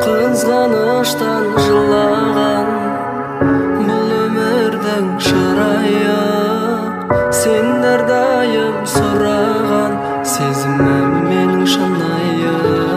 Кызганычтан жылаган бул өмүрдүн чырайы, сен ар дайым сураган сезимим менин шынайы.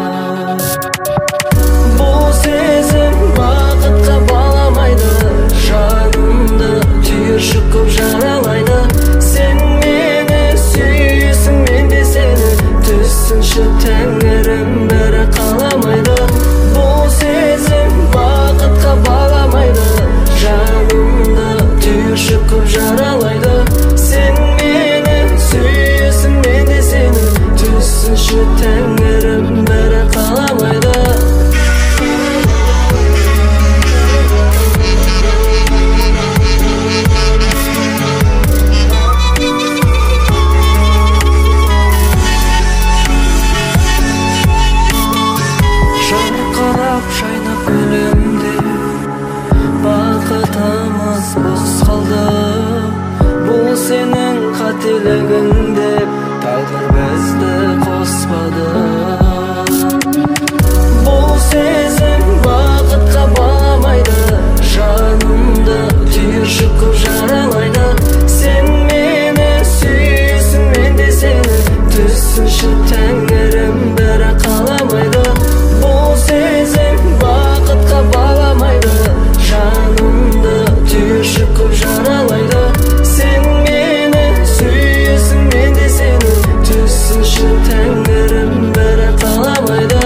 Бул сезим бакытка баламайды, жанымды түйүршүк көп жаралайды. Сен мени сүйүүсүң, мен де сени, түссүнчү теңирим бери каламайды. Бул сезим бакытка баламайды, жанымды түйүршүк көп жаралайды. Сен мени сүйүүсүң, мен де сени, түссүнчү теңирим бери каламайды. Жаркырап шайнап күлүмдү, бакытымыз бос калды. Бул сенин кателигиң деп тагдыр бизди коспады. Бул сезим бакытка баламайды, жанымды түйүршүк көп жаралайды. Сен мени сүйүүсүң, мен де сени, түссүнчү теңирим бери каламайды. Бул сезим бакытка баламайды, жанымды түйүршүк көп жаралайды. Сен мени сүйүүсүң, мен де сени, түссүнчү теңирим бери каламайды.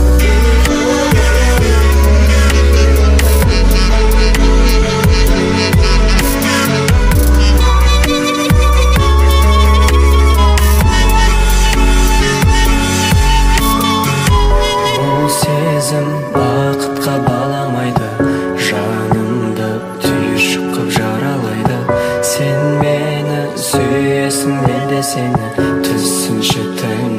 Бул сезим бакытка баламайды, жанымды түйүршүк көп жаралайды. Сен мени сүйүүсүң, мен де сени, түссүнчү тең